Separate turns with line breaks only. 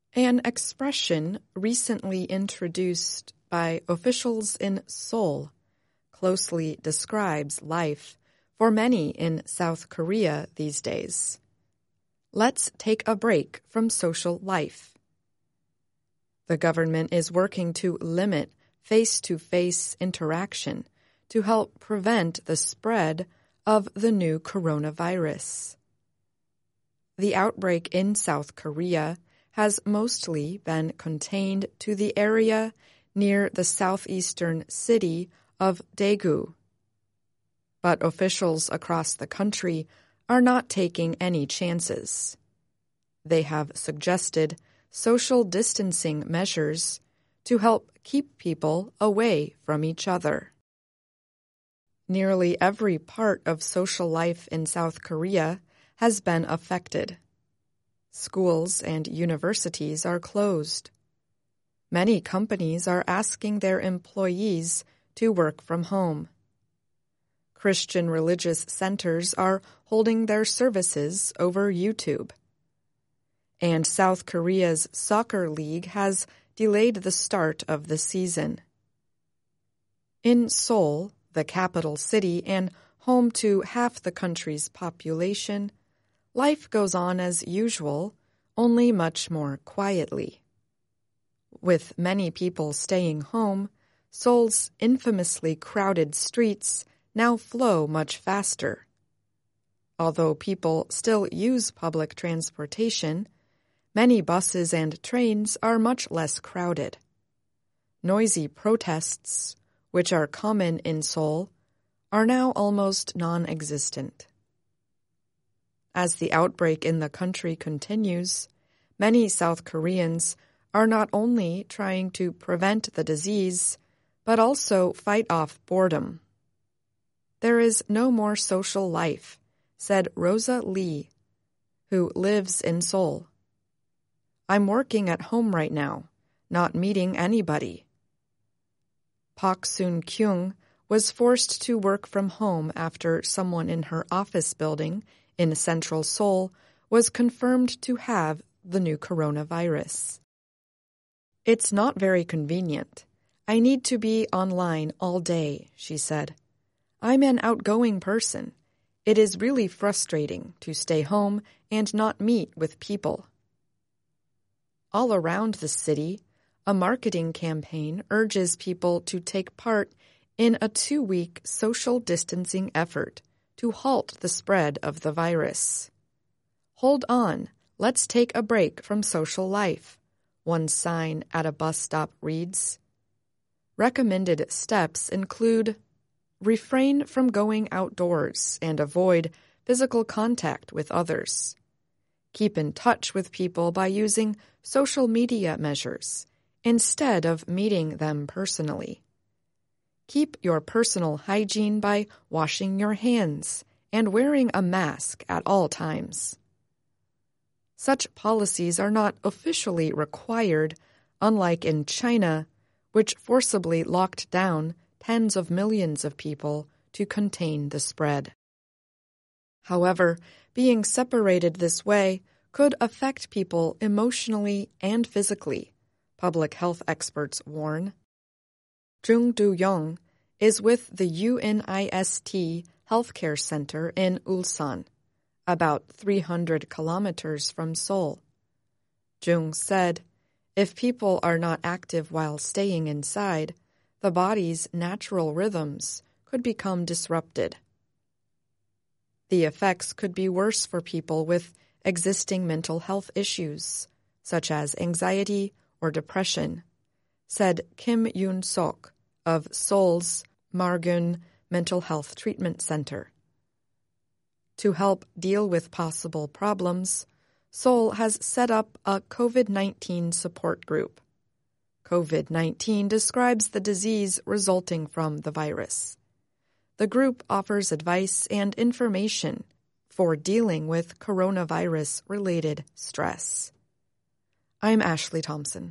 An expression recently introduced by officials in Seoul closely describes life for many in South Korea these days. Let's take a break from social life. The government is working to limit face-to-face interaction to help prevent the spread of the new coronavirus. The outbreak in South Korea has mostly been contained to the area near the southeastern city of Daegu. But officials across the country are not taking any chances. They have suggested social distancing measures to help keep people away from each other. Nearly every part of social life in South Korea has been affected. Schools and universities are closed. Many companies are asking their employees to work from home. Christian religious centers are holding their services over YouTube. And South Korea's soccer league has delayed the start of the season. In Seoul, the capital city and home to half the country's population, life goes on as usual, only much more quietly. With many people staying home, Seoul's infamously crowded streets now flow much faster. Although people still use public transportation, many buses and trains are much less crowded. Noisy protests, which are common in Seoul, are now almost non-existent. As the outbreak in the country continues, many South Koreans are not only trying to prevent the disease, but also fight off boredom. There is no more social life, said Rosa Lee, who lives in Seoul. I'm working at home right now, not meeting anybody. Park Soon-kyung was forced to work from home after someone in her office building in central Seoul was confirmed to have the new coronavirus. It's not very convenient. I need to be online all day, she said. I'm an outgoing person. It is really frustrating to stay home and not meet with people. All around the city, a marketing campaign urges people to take part in a 2-week social distancing effort to halt the spread of the virus. Hold on, let's take a break from social life, one sign at a bus stop reads. Recommended steps include refrain from going outdoors and avoid physical contact with others. Keep in touch with people by using social media measures instead of meeting them personally. Keep your personal hygiene by washing your hands and wearing a mask at all times. Such policies are not officially required, unlike in China, which forcibly locked down tens of millions of people to contain the spread. However, being separated this way could affect people emotionally and physically, public health experts warn. Jung Do-young is with the UNIST Healthcare Center in Ulsan, about 300 kilometers from Seoul. Jung said, if people are not active while staying inside, the body's natural rhythms could become disrupted. The effects could be worse for people with existing mental health issues, such as anxiety or depression, said Kim Yoon-sok of Seoul's Margun Mental Health Treatment Center. To help deal with possible problems, Seoul has set up a COVID-19 support group. COVID-19 describes the disease resulting from the virus. The group offers advice and information for dealing with coronavirus-related stress. I'm Ashley Thompson.